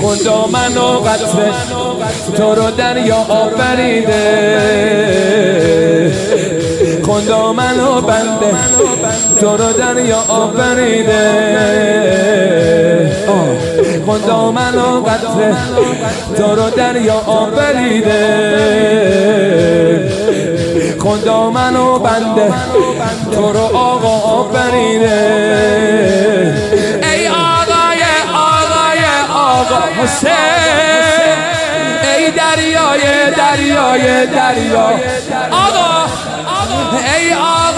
خدا منو قطره تو رو دریا آفریده، خدا منو بنده تو رو دریا آفریده، خدا منو قطره تو رو دریا آفریده، خدا منو بنده تو رو آقا آفریده. ای آقای حسین، ای دریای دریا آقا، ای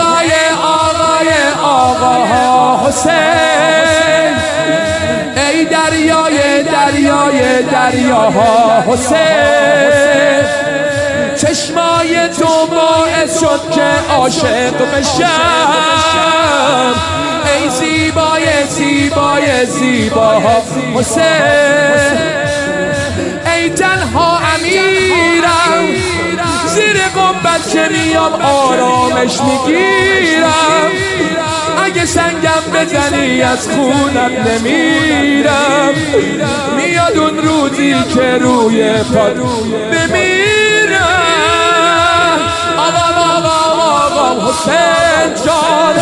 آقا حسین، ای دریای دریا حسین، چشمای تو باعث شد که عاشق بشم، ای زیبا حسین، ای تنها امیرم زیر قبت که میام آرامش میگیرم، اگه سنگم بزنی از خونم نمیرم، میاد اون روزی که روی پات بمیرم. آقا حسین جان،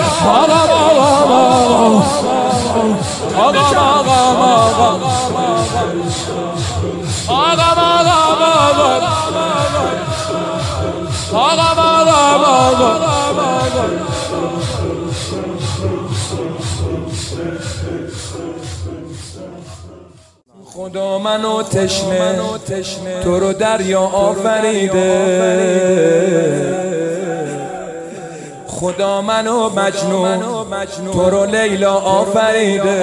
خدا منو تشنه تو رو دریا آفریده، خدا منو مجنون تو رو لیلا آفریده،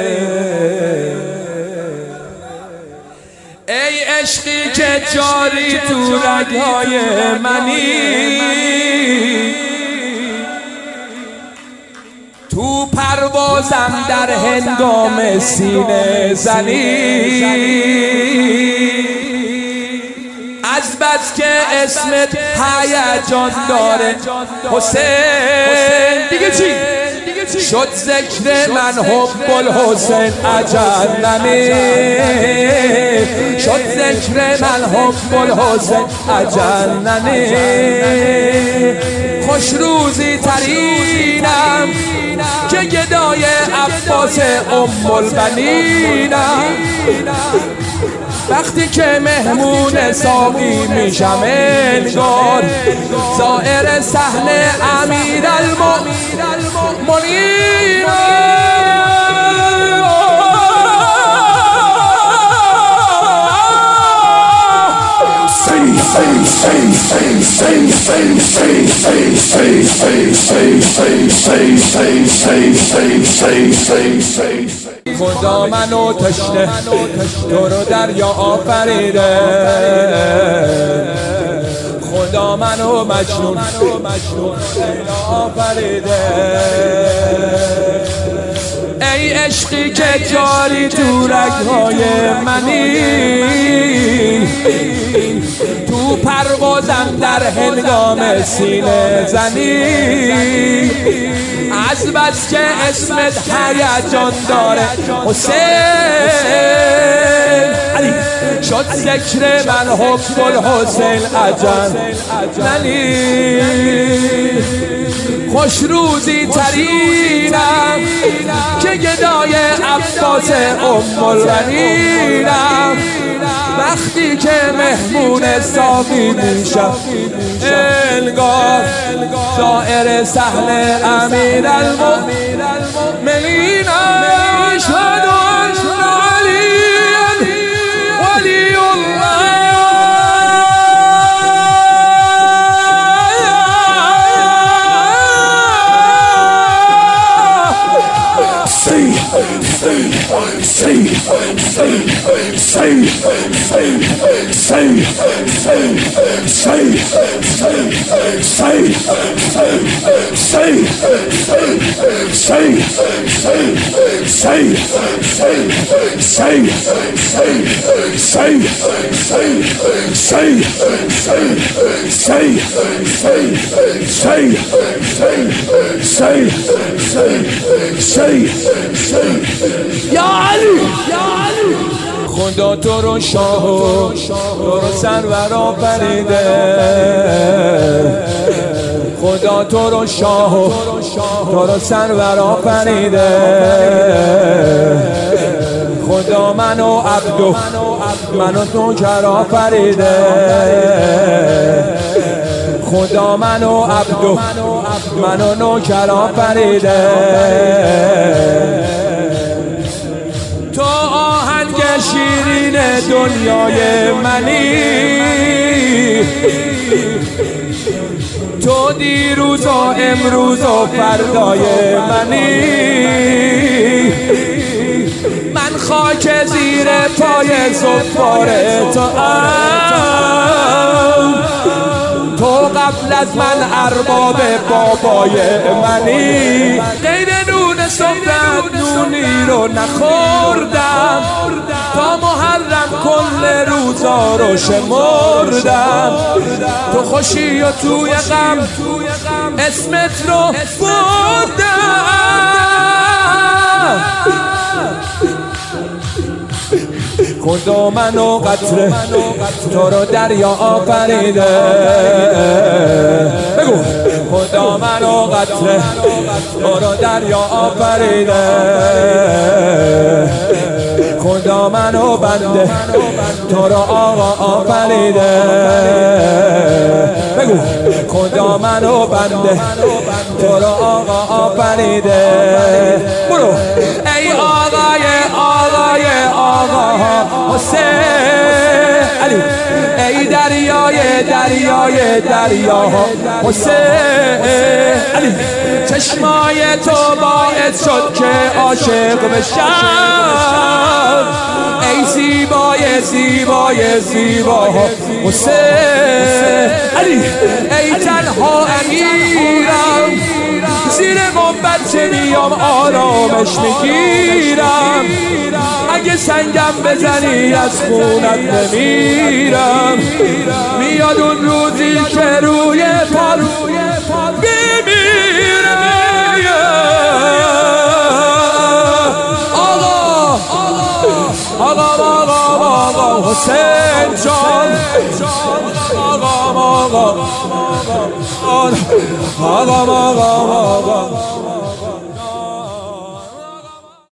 ای عشقی که جاری تو رگ‌های منی، تو پروازم در هنگام سینه زنی، از بس که اسمت هیجان داره حسین، دیگه چی؟ شد ذکر من حب الحسین اجلنی، شد ذکر من حب الحسین اجلنی، خوش روزی ترینم که گدای عباس ام البنینم، وقتی که مهمون ساقی میشم انگار زائر صحنه امیرالمؤمنین. خدا منو تشنه تو رو دریا آفریده، خدا منو مجنون آفریده، ای عشقی که جاری تو رگ‌های منی، تو پروازم در هنگام سینه زنی، از بس که اسمت هیجان داره حسین، شد ذکر من حب الحسین اجلنی، خوش روزی ترینم که گدای عباس ام البنینم، وقتی که مهمون ساقی میشم انگار زائر صحنه امیرالمؤمنین. اشهد ان علیا ولی الله. خدا تو رو شاه و تو رو سرور آفریده، خدا تو رو شاه و تو رو سرور آفریده، خدا منو عبدو منو نوکر آفریده، خدا منو عبدو منو نوکر آفریده. تو آهنگ شیرین دنیای منی، تو دیروز و امروز و فردای منی، من خاک زیر پای زفار تو تو قبل از من ارباب بابای منی. غیر نون صبحت نونی رو نخوردم، تا محرم کل روزا رو شمردم، تو خوشی و توی غم اسمت رو بردم. خدا منو قطره تو رو دریا آفریده، بگو خدا منو قطره تو رو دریا آفریده، خدا منو بنده تو رو آقا آفریده، بگو خدا منو بنده تو رو آقا آفریده. برو ای آقای آقا حسین علی، ای دریای دریا حسین علی، چشمای تو باعث شد که عاشق بشم، ای زیبای زیبا حسین علی، ای تنها امیرم زیر گنبد چه میام آرامش میگیرم، اگه سنگم بزنی از خونت نمیرم، میاد اون روزی که روی پا بمیرم. آقا حسین جان، آقا